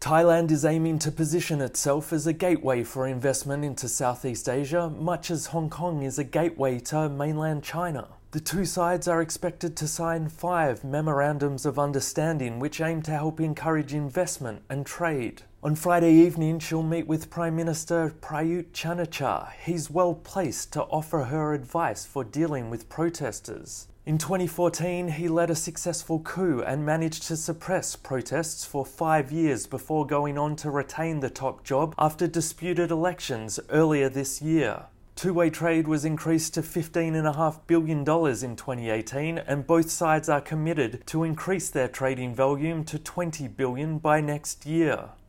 Thailand is aiming to position itself as a gateway for investment into Southeast Asia, much as Hong Kong is a gateway to mainland China. The two sides are expected to sign 5 memorandums of understanding which aim to help encourage investment and trade. On Friday evening, she'll meet with Prime Minister Prayut Chan-o-cha. He's well placed to offer her advice for dealing with protesters. In 2014, he led a successful coup and managed to suppress protests for 5 years before going on to retain the top job after disputed elections earlier this year. Two-way trade was increased to $15.5 billion in 2018, and both sides are committed to increase their trading volume to $20 billion by next year.